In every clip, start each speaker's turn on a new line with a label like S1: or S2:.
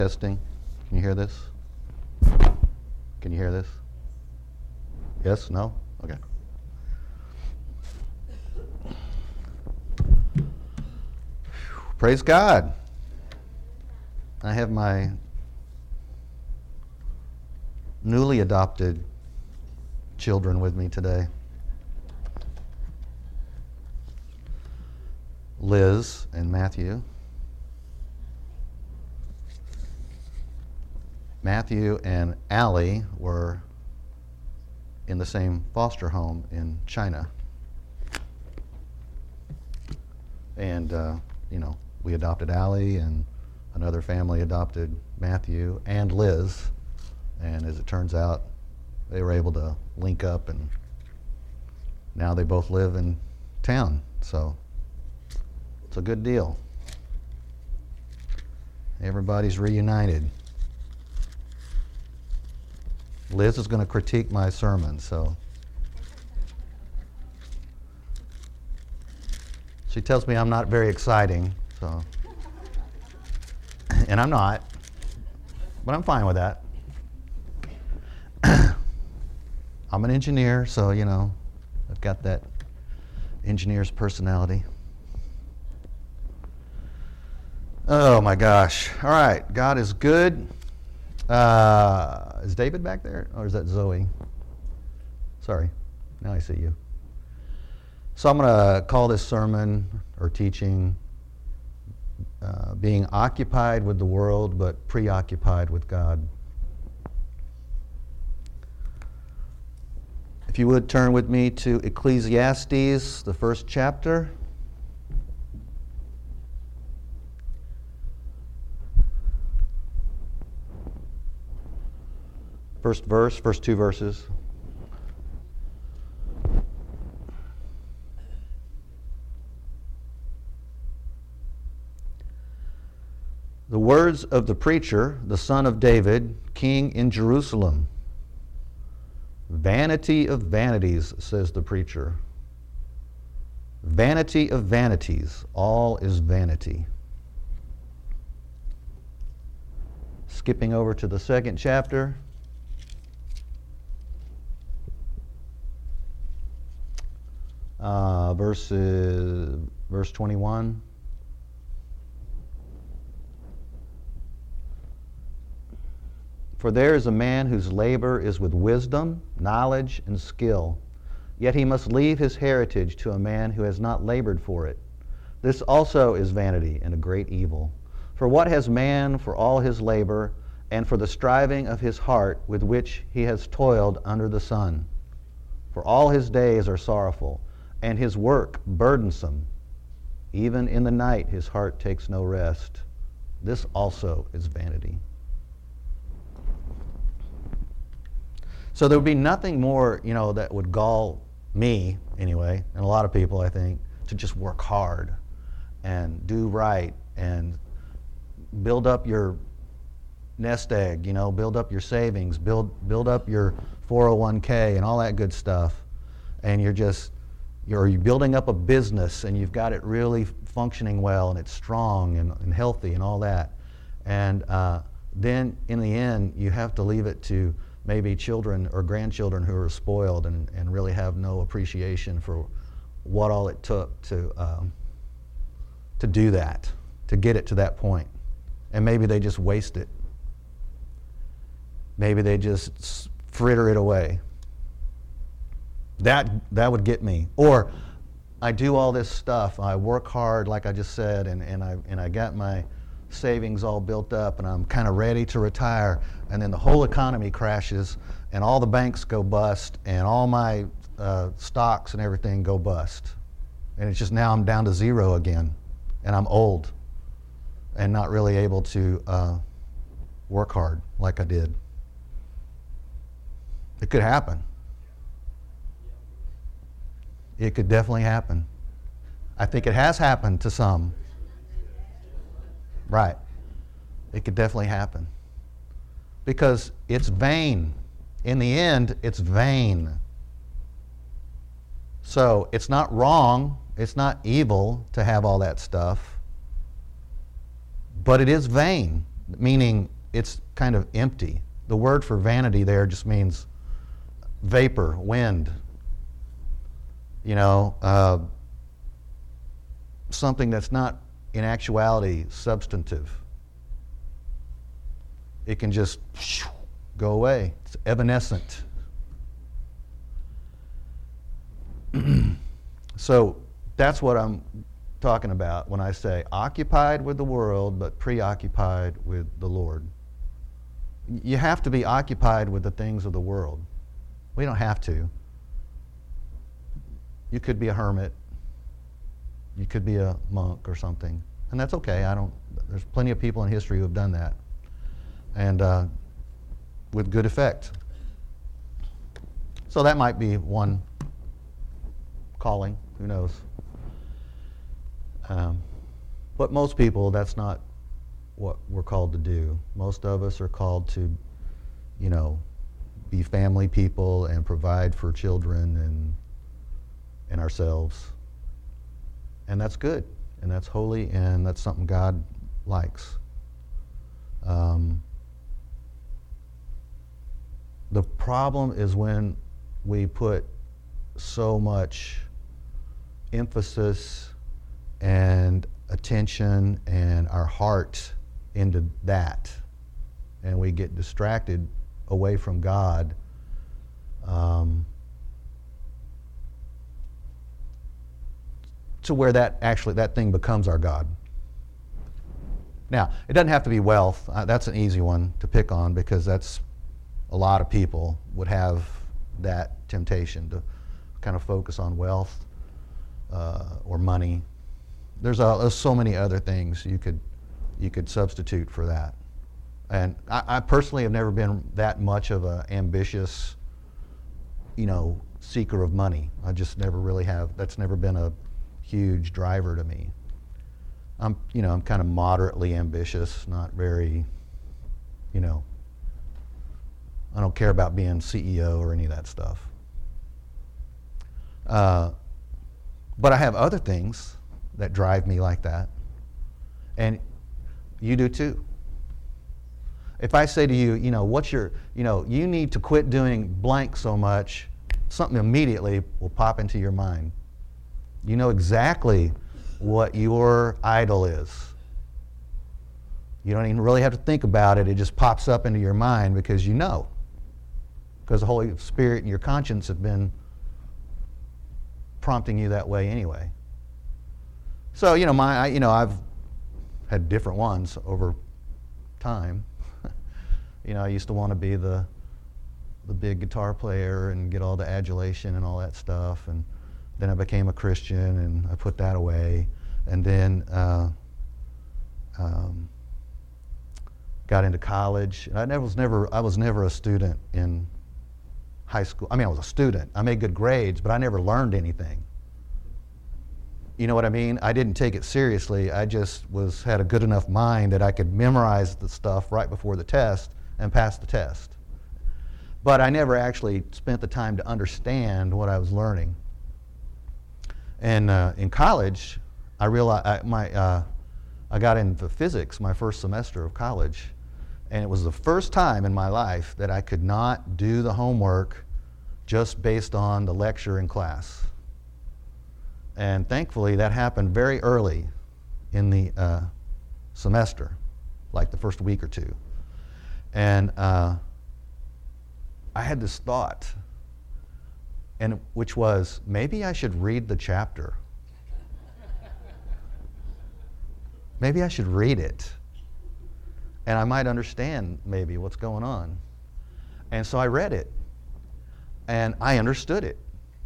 S1: Testing. Can you hear this? Can you hear this? Yes? No? Okay. Praise God. I have my newly adopted children with me today. Liz and Matthew. Matthew and Allie were in the same foster home in China. And, we adopted Allie, and another family adopted Matthew and Liz. And as it turns out, they were able to link up, and now they both live in town. So it's a good deal. Everybody's reunited. Liz is going to critique my sermon, so she tells me I'm not very exciting, so and I'm not, but I'm fine with that. I'm an engineer, so I've got that engineer's personality. Oh my gosh. All right, God is good. Is David back there, or is that Zoe? Sorry, now I see you. So I'm going to call this sermon or teaching being occupied with the world but preoccupied with God. If you would turn with me to Ecclesiastes, the first chapter. First verse, first two verses. The words of the preacher, the son of David, king in Jerusalem. Vanity of vanities, says the preacher. Vanity of vanities, all is vanity. Skipping over to the second chapter. Verse 21. For there is a man whose labor is with wisdom, knowledge, and skill, yet he must leave his heritage to a man who has not labored for it. This also is vanity and a great evil. For what has man for all his labor, and for the striving of his heart with which he has toiled under the sun? For all his days are sorrowful, and his work burdensome. Even in the night his heart takes no rest. This also is vanity. So there would be nothing more, that would gall me, anyway, and a lot of people, I think, to just work hard and do right and build up your nest egg, build up your savings, build up your 401k and all that good stuff. And you're building up a business, and you've got it really functioning well, and it's strong and healthy and all that. And then in the end, you have to leave it to maybe children or grandchildren who are spoiled and really have no appreciation for what all it took to do that, to get it to that point. And maybe they just waste it. Maybe they just fritter it away. That would get me. Or I do all this stuff. I work hard, like I just said, and I got my savings all built up, and I'm kind of ready to retire, and then the whole economy crashes, and all the banks go bust, and all my stocks and everything go bust. And it's just now I'm down to zero again, and I'm old and not really able to work hard like I did. It could happen. It could definitely happen. I think it has happened to some. Right. It could definitely happen. Because it's vain. In the end, it's vain. So it's not wrong, it's not evil to have all that stuff, but it is vain. meaning it's kind of empty. The word for vanity there just means vapor, wind. Something that's not in actuality substantive. It can just go away. It's evanescent. So that's what I'm talking about when I say occupied with the world but preoccupied with the Lord. You have to be occupied with the things of the world. We don't have to. You could be a hermit. You could be a monk or something. And that's okay. There's plenty of people in history who have done that. And with good effect. So that might be one calling. Who knows? But most people, that's not what we're called to do. Most of us are called to, be family people and provide for children and ourselves. And that's good, and that's holy, and that's something God likes. The problem is when we put so much emphasis and attention and our heart into that, and we get distracted away from God. To where that thing becomes our God. Now, it doesn't have to be wealth. That's an easy one to pick on because that's a lot of people would have that temptation to kind of focus on wealth or money. There's so many other things you could substitute for that. And I personally have never been that much of an ambitious, seeker of money. I just never really have. That's never been a huge driver to me. I'm kind of moderately ambitious, not very, I don't care about being CEO or any of that stuff. But I have other things that drive me like that. And you do too. If I say to you, you need to quit doing blank so much, something immediately will pop into your mind. You know exactly what your idol is. You don't even really have to think about it. It just pops up into your mind because you know. Because the Holy Spirit and your conscience have been prompting you that way anyway. So, I've had different ones over time. I used to want to be the big guitar player and get all the adulation and all that stuff. And then I became a Christian and I put that away. And then got into college. And I was never a student in high school. I was a student. I made good grades, but I never learned anything. You know what I mean? I didn't take it seriously. I just had a good enough mind that I could memorize the stuff right before the test and pass the test. But I never actually spent the time to understand what I was learning. And in college, I realized I got into physics my first semester of college, and it was the first time in my life that I could not do the homework just based on the lecture in class. And thankfully, that happened very early in the semester, like the first week or two. And I had this thought, which was, maybe I should read the chapter. Maybe I should read it. And I might understand maybe what's going on. And so I read it. And I understood it.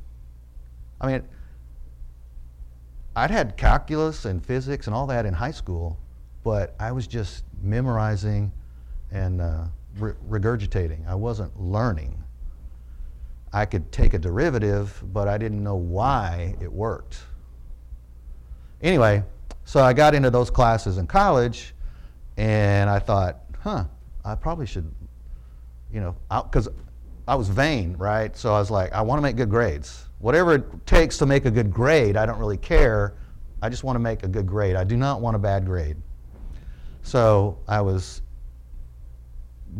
S1: I'd had calculus and physics and all that in high school, but I was just memorizing and regurgitating. I wasn't learning. I could take a derivative, but I didn't know why it worked. Anyway, so I got into those classes in college, and I thought, I probably should, because I was vain, right? So I was like, I want to make good grades. Whatever it takes to make a good grade, I don't really care. I just want to make a good grade. I do not want a bad grade. So I was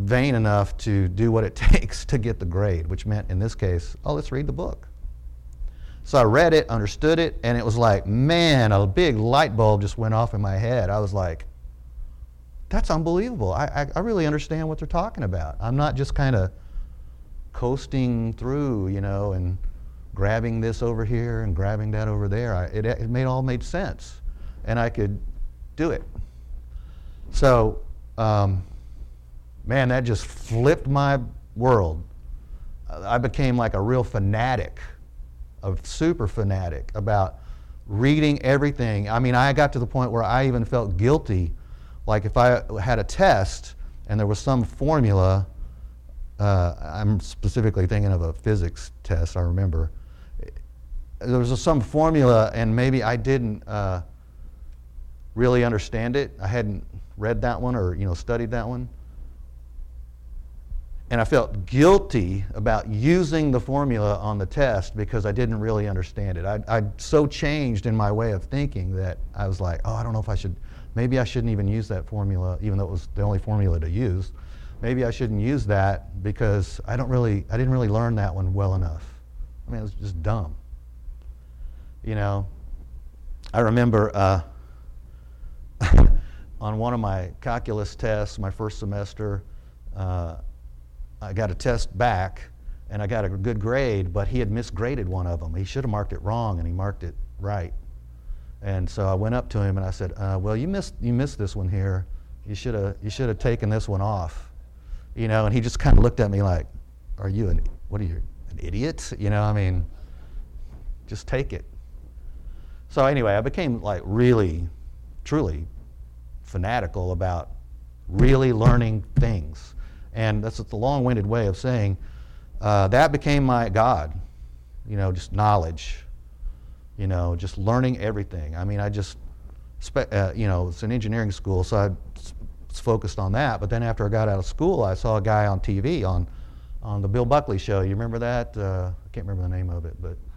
S1: vain enough to do what it takes to get the grade, which meant in this case, oh, let's read the book. So I read it, understood it, and it was like, man, a big light bulb just went off in my head. I was like, that's unbelievable. I really understand what they're talking about. I'm not just kind of coasting through, and grabbing this over here and grabbing that over there. It all made sense, and I could do it. So, man, that just flipped my world. I became like a real fanatic, a super fanatic about reading everything. I mean, I got to the point where I even felt guilty. Like if I had a test and there was some formula, I'm specifically thinking of a physics test, I remember. There was some formula and maybe I didn't really understand it. I hadn't read that one or studied that one. And I felt guilty about using the formula on the test because I didn't really understand it. I'd so changed in my way of thinking that I was like, oh, I don't know if maybe I shouldn't even use that formula, even though it was the only formula to use. Maybe I shouldn't use that because I didn't really learn that one well enough. I mean, it was just dumb. I remember on one of my calculus tests, my first semester, I got a test back and I got a good grade, but he had misgraded one of them. He should have marked it wrong and he marked it right. And so I went up to him and I said, well, you missed this one here. You should have taken this one off. And he just kind of looked at me like, are you an idiot? I mean, just take it. So anyway, I became like really, truly fanatical about really learning things. And that's the long-winded way of saying that became my God, just knowledge, just learning everything. I mean, it's an engineering school, so I was focused on that. But then after I got out of school, I saw a guy on TV on the Bill Buckley show. You remember that? I can't remember the name of it, but,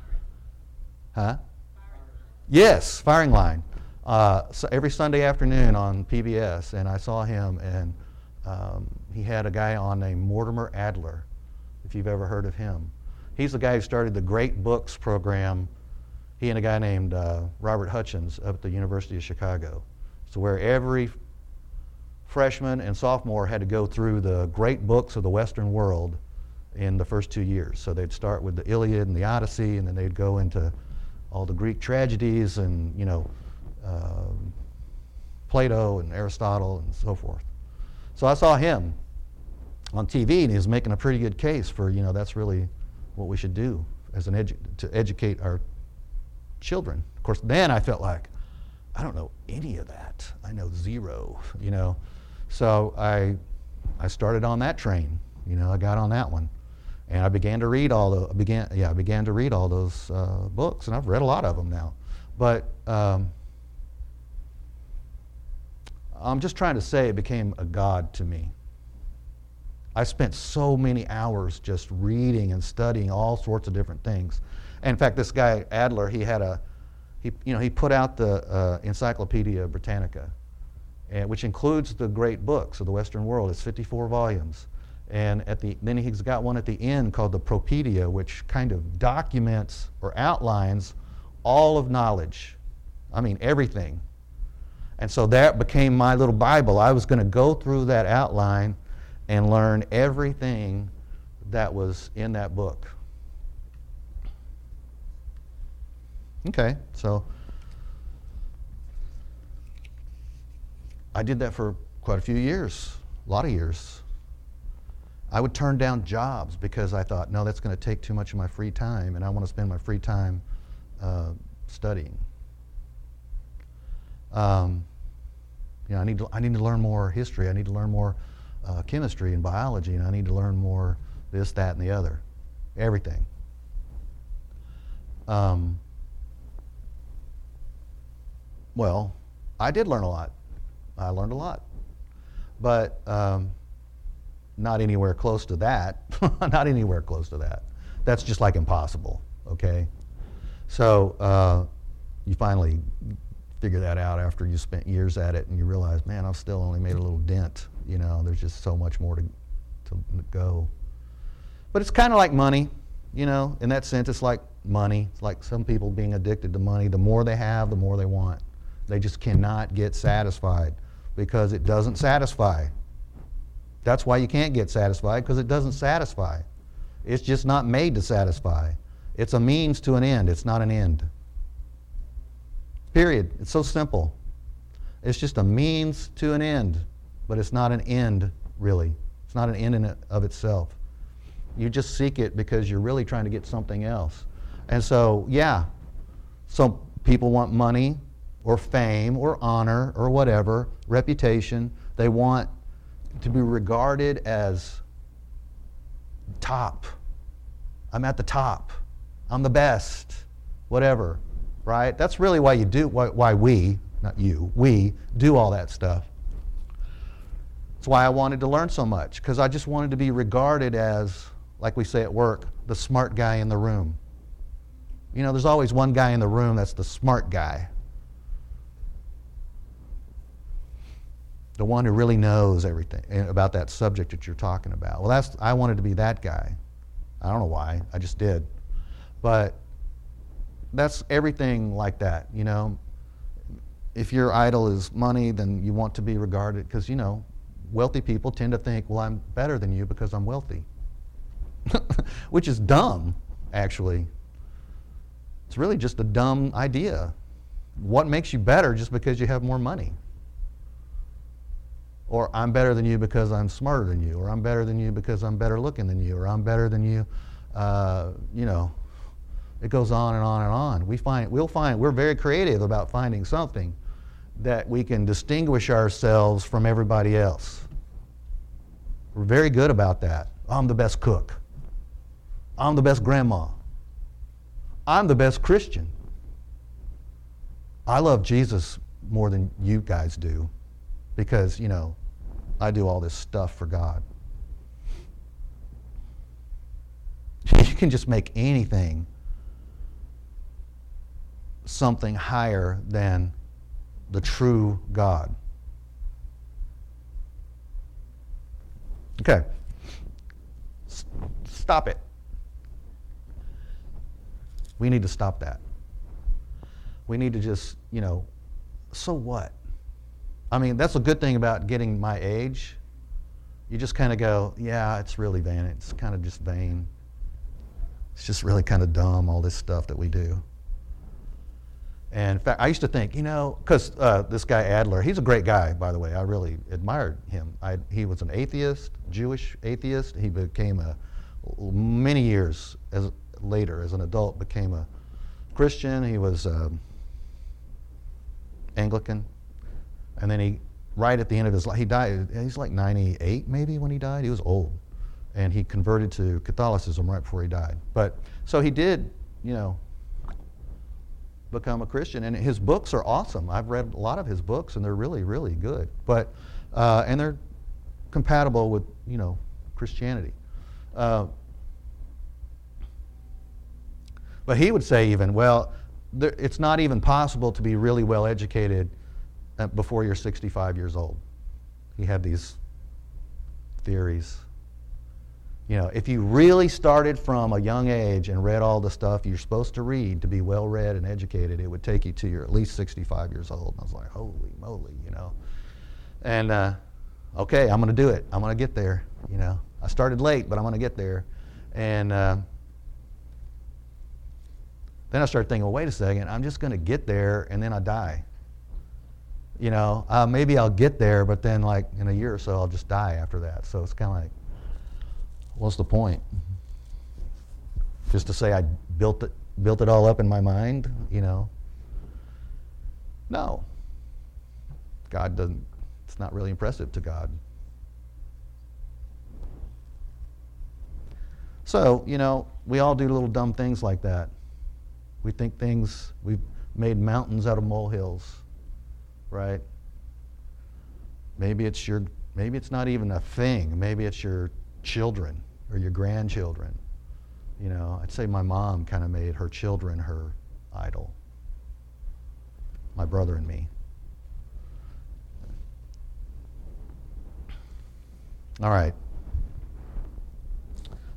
S1: Yes, Firing Line. So every Sunday afternoon on PBS, and I saw him, and he had a guy on named Mortimer Adler, if you've ever heard of him. He's the guy who started the Great Books program, he and a guy named Robert Hutchins up at the University of Chicago. So where every freshman and sophomore had to go through the great books of the Western world in the first 2 years. So they'd start with the Iliad and the Odyssey, and then they'd go into all the Greek tragedies and, Plato and Aristotle and so forth. So I saw him on TV, and he was making a pretty good case for, that's really what we should do as to educate our children. Of course, then I felt like, I don't know any of that. I know zero, So I started on that train. I got on that one, and I began to read all those books, and I've read a lot of them now. But I'm just trying to say it became a God to me. I spent so many hours just reading and studying all sorts of different things. And in fact, this guy Adler, he put out the Encyclopedia Britannica, which includes the great books of the Western world. It's 54 volumes. And then he's got one at the end called the Propedia, which kind of documents or outlines all of knowledge. I mean, everything. And so that became my little Bible. I was going to go through that outline and learn everything that was in that book. Okay, so I did that for quite a few years, a lot of years. I would turn down jobs because I thought, no, that's going to take too much of my free time, and I want to spend my free time studying. I need to learn more history. I need to learn more chemistry and biology, and I need to learn more this, that, and the other, everything. Well, I did learn a lot. I learned a lot, but not anywhere close to that. Not anywhere close to that. That's just like impossible. Okay, so you finally figure that out after you spent years at it, and you realize, man, I've still only made a little dent. There's just so much more to go. But it's kind of like money, you know, in that sense. It's like money. It's like some people being addicted to money. The more they have, the more they want. They just cannot get satisfied because it doesn't satisfy. That's why you can't get satisfied, because it doesn't satisfy. It's just not made to satisfy. It's a means to an end. It's not an end. Period. It's so simple. It's just a means to an end, but it's not an end, really. It's not an end in it of itself. You just seek it because you're really trying to get something else. And so, yeah, some people want money or fame or honor or whatever, reputation. They want to be regarded as top. I'm at the top. I'm the best. Whatever, right? That's really why you do, why we, not you, we do all that stuff. That's why I wanted to learn so much, because I just wanted to be regarded as, like we say at work, the smart guy in the room. You know, there's always one guy in the room that's the smart guy. The one who really knows everything about that subject that you're talking about. Well, I wanted to be that guy. I don't know why, I just did. But that's everything like that, you know. If your idol is money, then you want to be regarded, because, you know, wealthy people tend to think, well, I'm better than you because I'm wealthy. Which is dumb, actually. It's really just a dumb idea. What makes you better just because you have more money? Or I'm better than you because I'm smarter than you, or I'm better than you because I'm better looking than you, or I'm better than you, you know. It goes on and on and on. We're very creative about finding something that we can distinguish ourselves from everybody else. We're very good about that. I'm the best cook. I'm the best grandma. I'm the best Christian. I love Jesus more than you guys do because, you know, I do all this stuff for God. You can just make anything something higher than the true God. Okay. Stop it. We need to stop that. We need to just, you know, so what? I mean, that's a good thing about getting my age. You just kind of go, yeah, it's really vain. It's kind of just vain. It's just really kind of dumb, all this stuff that we do. And in fact, I used to think, you know, because this guy Adler, he's a great guy, by the way. I really admired him. He was an atheist, Jewish atheist. He became many years later, as an adult, became a Christian. He was Anglican. And then right at the end of his life, he died. He's like 98 maybe when he died. He was old. And he converted to Catholicism right before he died. But, so he did, you know, become a Christian, and his books are awesome. I've read a lot of his books, and they're really, really good. But and they're compatible with, you know, Christianity. But he would say even, well, it's not even possible to be really well educated before you're 65 years old. He had these theories. You know, if you really started from a young age and read all the stuff you're supposed to read to be well read and educated, it would take you to your at least 65 years old. And I was like, holy moly, you know. And okay, I'm going to do it. I'm going to get there. You know, I started late, but I'm going to get there. And then I started thinking, well, wait a second, I'm just going to get there and then I die. You know, maybe I'll get there, but then like in a year or so, I'll just die after that. So it's kind of like, what's the point? Just to say I built it all up in my mind, you know? No. God doesn't, it's not really impressive to God. So, you know, we all do little dumb things like that. We think we've made mountains out of molehills, right? Maybe it's not even a thing. Maybe it's your children or your grandchildren. You know, I'd say my mom kind of made her children her idol. My brother and me. All right.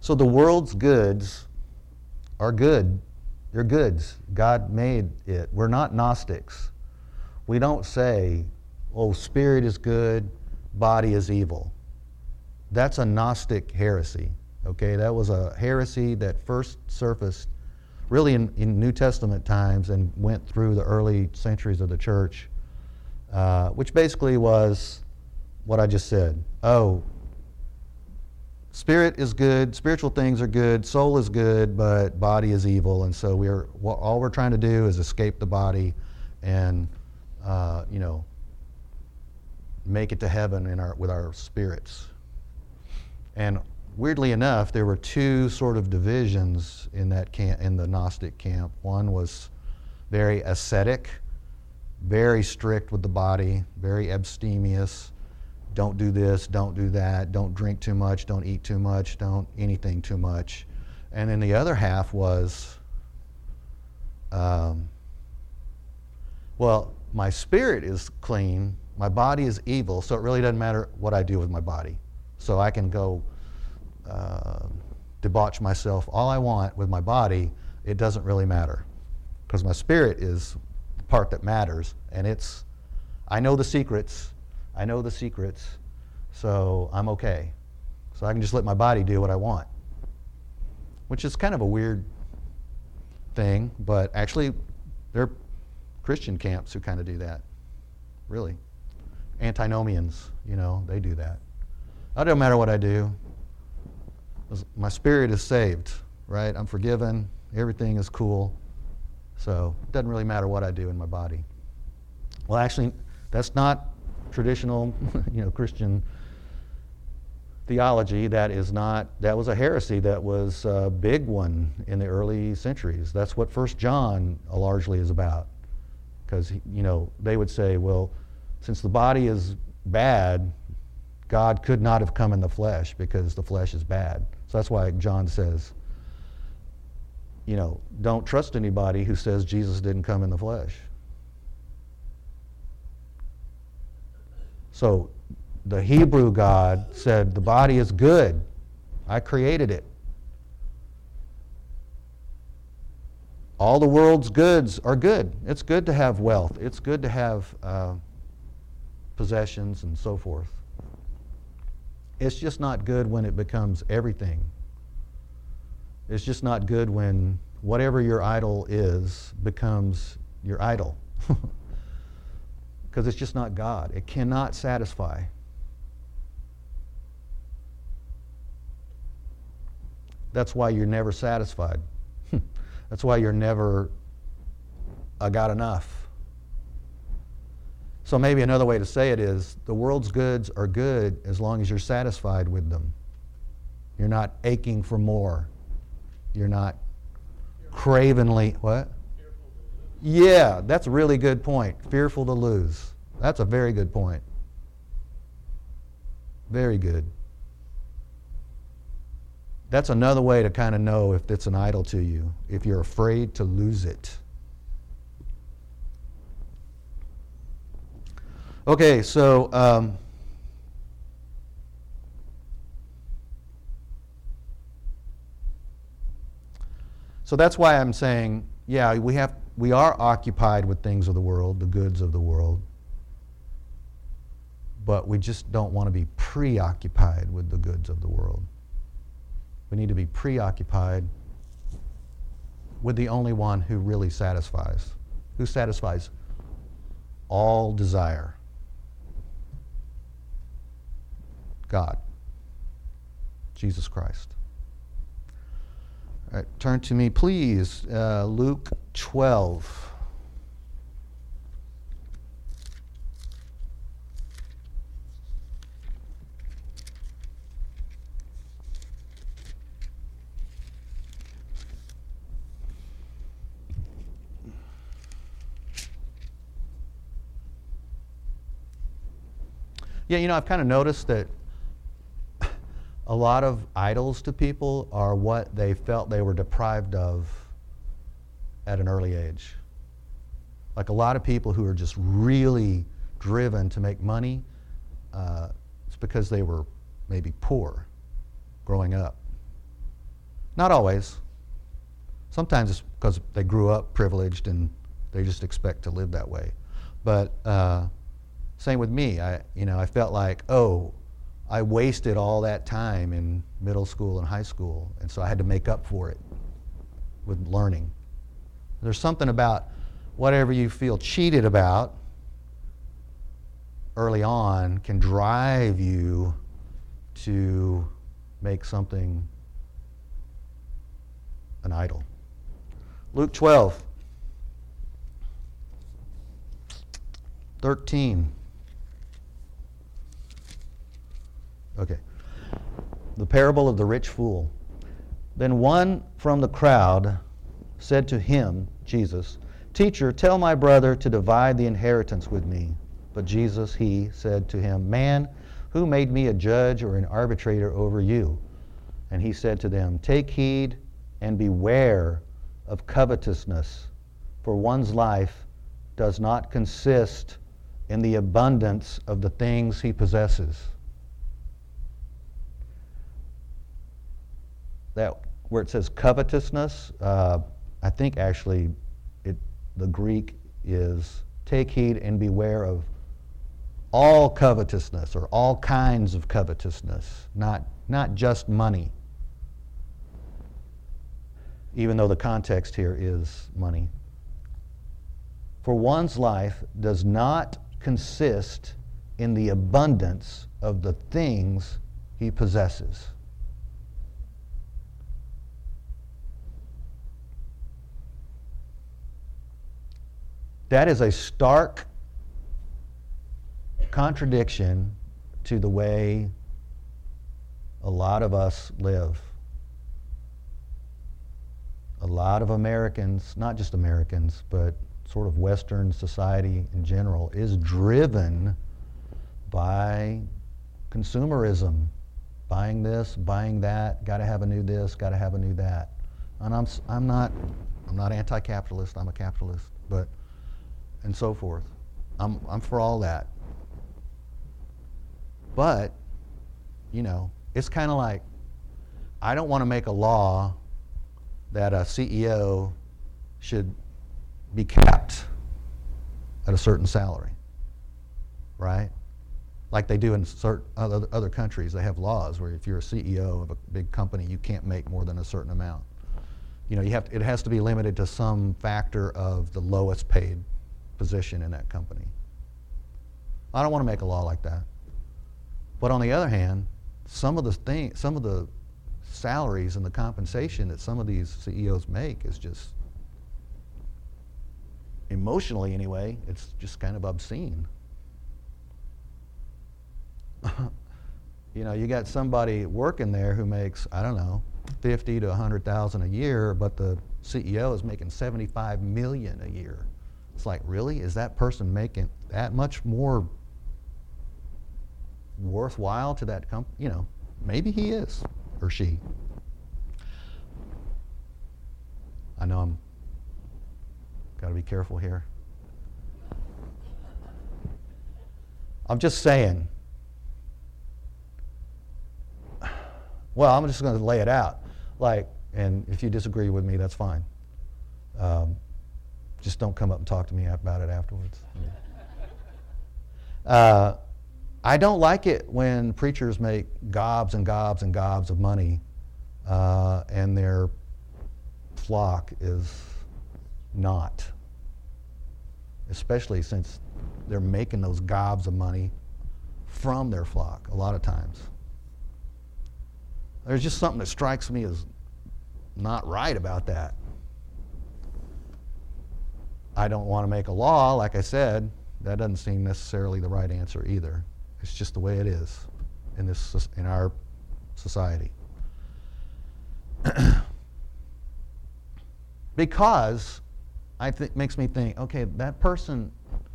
S1: So the world's goods are good. They're goods. God made it. We're not Gnostics. We don't say, oh, spirit is good, body is evil. That's a Gnostic heresy. Okay, that was a heresy that first surfaced really in New Testament times and went through the early centuries of the church, which basically was what I just said. Oh, spirit is good, spiritual things are good, soul is good, but body is evil, and so all we're trying to do is escape the body and make it to heaven with our spirits. And weirdly enough, there were two sort of divisions in that camp, in the Gnostic camp. One was very ascetic, very strict with the body, very abstemious. Don't do this, don't do that, don't drink too much, don't eat too much, don't anything too much. And then the other half was, well, my spirit is clean, my body is evil, so it really doesn't matter what I do with my body. So I can go debauch myself all I want with my body. It doesn't really matter because my spirit is the part that matters, and I know the secrets, so I'm okay. So I can just let my body do what I want, which is kind of a weird thing, but actually there are Christian camps who kind of do that, really. Antinomians, they do that. It doesn't matter what I do. My spirit is saved, right? I'm forgiven. Everything is cool. So it doesn't really matter what I do in my body. Well, actually, that's not traditional, Christian theology. That was a heresy that was a big one in the early centuries. That's what 1 John largely is about. Because, they would say, well, since the body is bad, God could not have come in the flesh because the flesh is bad. So that's why John says, don't trust anybody who says Jesus didn't come in the flesh. So the Hebrew God said, the body is good. I created it. All the world's goods are good. It's good to have wealth. It's good to have possessions and so forth. It's just not good when it becomes everything. It's just not good when whatever your idol is becomes your idol. Because it's just not God. It cannot satisfy. That's why you're never satisfied. That's why you're never got enough. So maybe another way to say it is, the world's goods are good as long as you're satisfied with them. You're not aching for more. You're not cravenly, what? Yeah, that's a really good point. Fearful to lose. That's a very good point. Very good. That's another way to kind of know if it's an idol to you, if you're afraid to lose it. Okay, so that's why I'm saying, yeah, we are occupied with things of the world, the goods of the world, but we just don't want to be preoccupied with the goods of the world. We need to be preoccupied with the only one who really satisfies, who satisfies all desire. God, Jesus Christ. All right, turn to me, please. Luke 12. Yeah, I've kind of noticed that a lot of idols to people are what they felt they were deprived of at an early age. Like a lot of people who are just really driven to make money, it's because they were maybe poor growing up. Not always. Sometimes it's because they grew up privileged and they just expect to live that way. But same with me. I felt like, oh, I wasted all that time in middle school and high school, and so I had to make up for it with learning. There's something about whatever you feel cheated about early on can drive you to make something an idol. Luke 12, 13. Okay. The parable of the rich fool. Then one from the crowd said to him, Jesus, Teacher, tell my brother to divide the inheritance with me. But Jesus, he said to him, Man, who made me a judge or an arbitrator over you? And he said to them, Take heed and beware of covetousness, for one's life does not consist in the abundance of the things he possesses. That where it says covetousness, I think actually the Greek is take heed and beware of all covetousness or all kinds of covetousness, not just money, even though the context here is money. For one's life does not consist in the abundance of the things he possesses. That is a stark contradiction to the way a lot of us live. A lot of Americans, not just Americans, but sort of Western society in general, is driven by consumerism. Buying this, buying that, got to have a new this, got to have a new that. And I'm not anti-capitalist, I'm a capitalist, but and so forth. I'm for all that. But, it's kind of like, I don't want to make a law that a CEO should be capped at a certain salary, right? Like they do in certain other countries. They have laws where if you're a CEO of a big company, you can't make more than a certain amount. It has to be limited to some factor of the lowest paid position in that company. I don't want to make a law like that. But on the other hand, some of the salaries and the compensation that some of these CEOs make is just, emotionally anyway, it's just kind of obscene. You got somebody working there who makes, I don't know, $50,000 to $100,000 a year, but the CEO is making $75 million a year. It's like, really? Is that person making that much more worthwhile to that company? Maybe he is, or she. I know I'm got to be careful here. I'm just saying. Well, I'm just going to lay it out. And if you disagree with me, that's fine. Just don't come up and talk to me about it afterwards. I don't like it when preachers make gobs and gobs and gobs of money and their flock is not. Especially since they're making those gobs of money from their flock a lot of times. There's just something that strikes me as not right about that. I don't want to make a law, like I said. That doesn't seem necessarily the right answer either. It's just the way it is in our society. Because makes me think, okay, that person,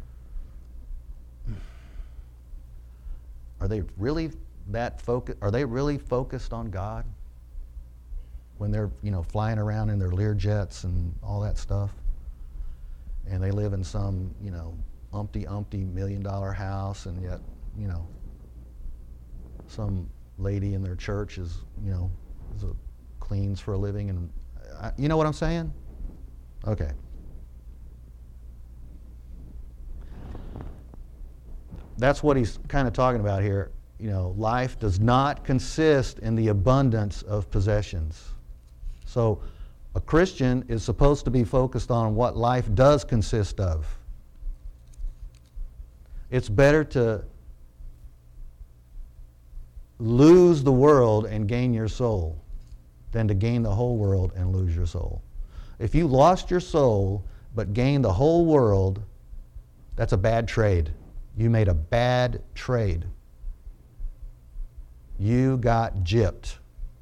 S1: are they really focused on God when they're, flying around in their Learjets and all that stuff? And they live in some, umpty $1 million house, and yet, some lady in their church is a cleans for a living. And you know what I'm saying? Okay. That's what he's kind of talking about here. You know, life does not consist in the abundance of possessions. So a Christian is supposed to be focused on what life does consist of. It's better to lose the world and gain your soul than to gain the whole world and lose your soul. If you lost your soul but gained the whole world, that's a bad trade. You made a bad trade. You got gypped.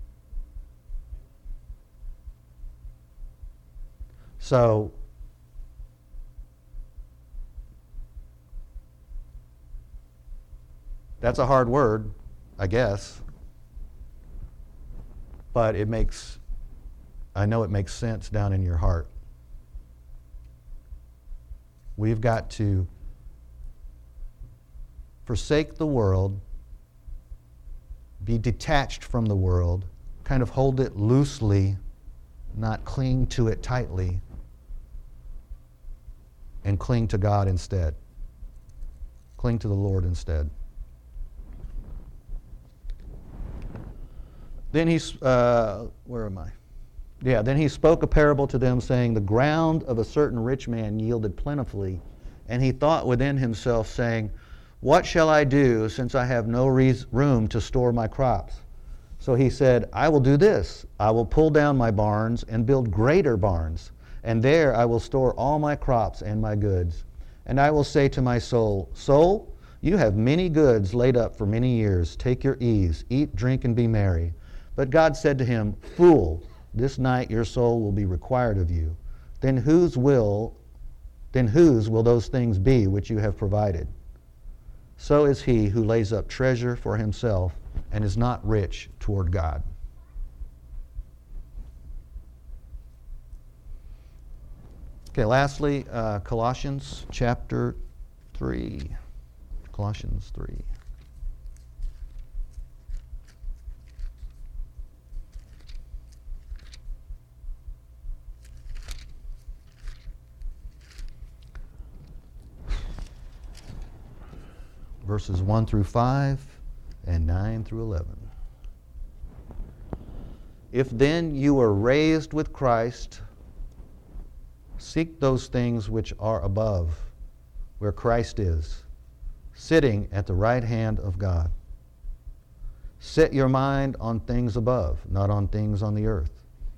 S1: So, that's a hard word, I guess. But I know it makes sense down in your heart. We've got to forsake the world, be detached from the world, kind of hold it loosely, not cling to it tightly, and cling to God instead. Cling to the Lord instead. Then where am I? Yeah, then he spoke a parable to them, saying, the ground of a certain rich man yielded plentifully, and he thought within himself, saying, what shall I do, since I have no room to store my crops? So he said, I will do this. I will pull down my barns and build greater barns, and there I will store all my crops and my goods. And I will say to my soul, soul, you have many goods laid up for many years. Take your ease, eat, drink, and be merry. But God said to him, fool, this night your soul will be required of you. Then whose will those things be which you have provided? So is he who lays up treasure for himself and is not rich toward God. Okay, lastly, Colossians chapter 3. Colossians 3. Verses 1 through 5 and 9 through 11. If then you were raised with Christ, seek those things which are above, where Christ is, sitting at the right hand of God. Set your mind on things above, not on things on the earth.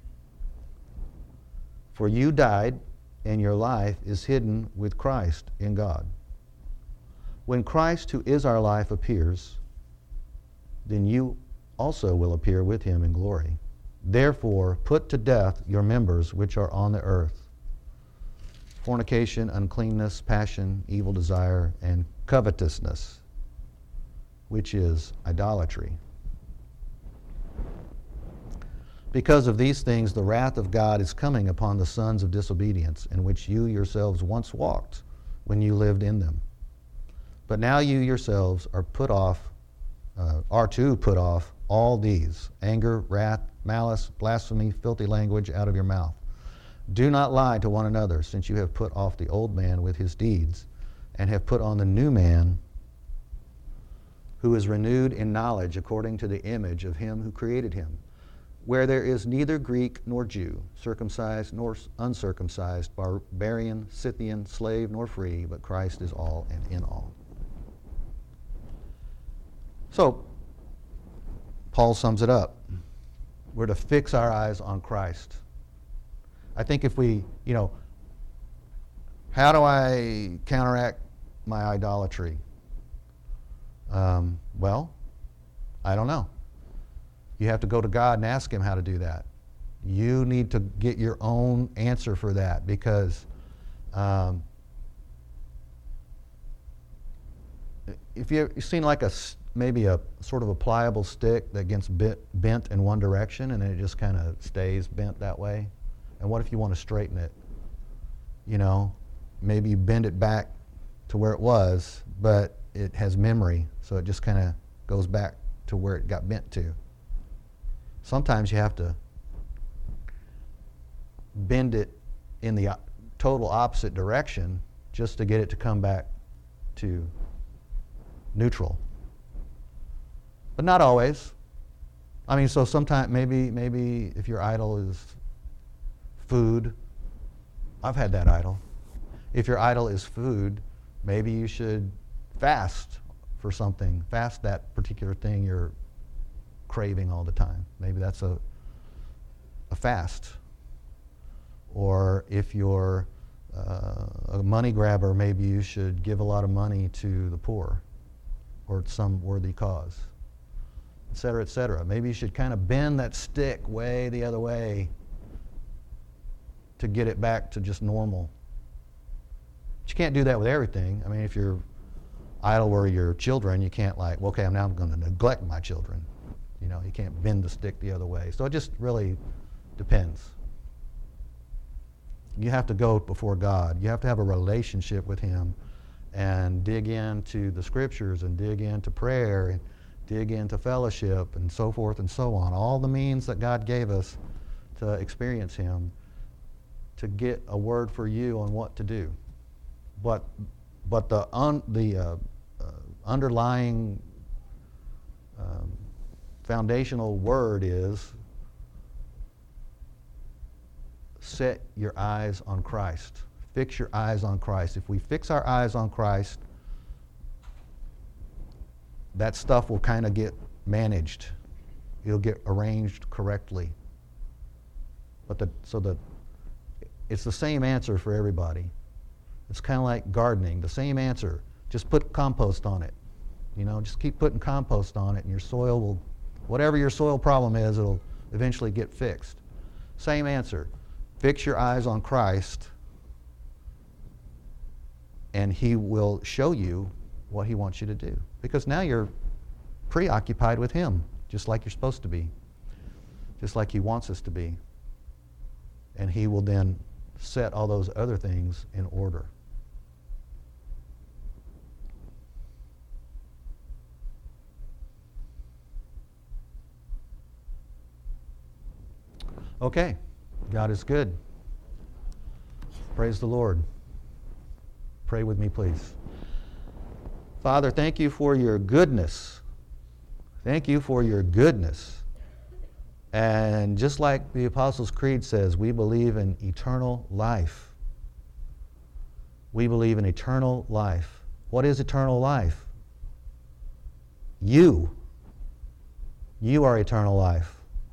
S1: For you died, and your life is hidden with Christ in God. When Christ, who is our life, appears, then you also will appear with him in glory. Therefore, put to death your members which are on the earth: fornication, uncleanness, passion, evil desire, and covetousness, which is idolatry. Because of these things, the wrath of God is coming upon the sons of disobedience, in which you yourselves once walked when you lived in them. But now you yourselves are to put off all these: anger, wrath, malice, blasphemy, filthy language out of your mouth. Do not lie to one another, since you have put off the old man with his deeds, and have put on the new man, who is renewed in knowledge according to the image of him who created him, where there is neither Greek nor Jew, circumcised nor uncircumcised, barbarian, Scythian, slave nor free, but Christ is all and in all. So, Paul sums it up. We're to fix our eyes on Christ. I think if we, how do I counteract my idolatry? Well, I don't know. You have to go to God and ask him how to do that. You need to get your own answer for that, because if you've seen like maybe a sort of a pliable stick that gets bent in one direction and then it just kind of stays bent that way. And what if you want to straighten it? Maybe you bend it back to where it was, but it has memory, so it just kind of goes back to where it got bent to. Sometimes you have to bend it in the total opposite direction just to get it to come back to neutral. But not always. I mean, so sometimes maybe if your idol is food, I've had that idol. If your idol is food, maybe you should fast for something. Fast that particular thing you're craving all the time. Maybe that's a fast. Or if you're a money grabber, maybe you should give a lot of money to the poor or some worthy cause, et cetera, et cetera. Maybe you should kind of bend that stick way the other way to get it back to just normal. But you can't do that with everything. I mean, if your idol were your children, you can't like, well, okay, I'm now going to neglect my children. You know, you can't bend the stick the other way. So it just really depends. You have to go before God. You have to have a relationship with Him and dig into the Scriptures and dig into prayer and dig into fellowship and so forth and so on. All the means that God gave us to experience Him, to get a word for you on what to do. But the underlying foundational word is set your eyes on Christ. Fix your eyes on Christ. If we fix our eyes on Christ, that stuff will kind of get managed. It'll get arranged correctly. It's the same answer for everybody. It's kind of like gardening. The same answer. Just put compost on it. You know, just keep putting compost on it, and your soil will, whatever your soil problem is, it'll eventually get fixed. Same answer. Fix your eyes on Christ, and He will show you what He wants you to do. Because now you're preoccupied with Him, just like you're supposed to be, just like He wants us to be. And He will then set all those other things in order. Okay, God is good. Praise the Lord. Pray with me, please. Father, thank you for your goodness. Thank you for your goodness. And just like the Apostles' Creed says, we believe in eternal life. We believe in eternal life. What is eternal life? You. You are eternal life.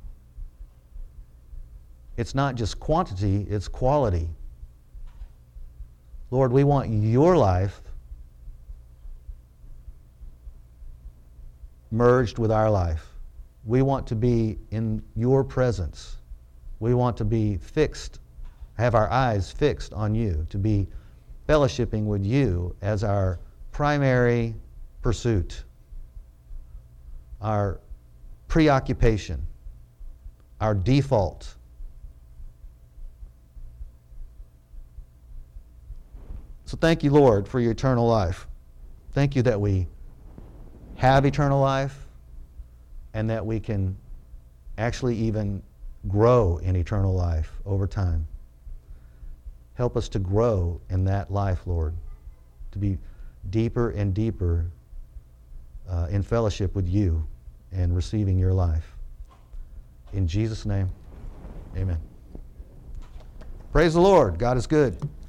S1: It's not just quantity, it's quality. Lord, we want your life merged with our life. We want to be in your presence. We want to be fixed, have our eyes fixed on you, to be fellowshipping with you as our primary pursuit, our preoccupation, our default. So thank you, Lord, for your eternal life. Thank you that we have eternal life and that we can actually even grow in eternal life over time. Help us to grow in that life, Lord, to be deeper and deeper in fellowship with you and receiving your life. In Jesus' name, amen. Praise the Lord. God is good.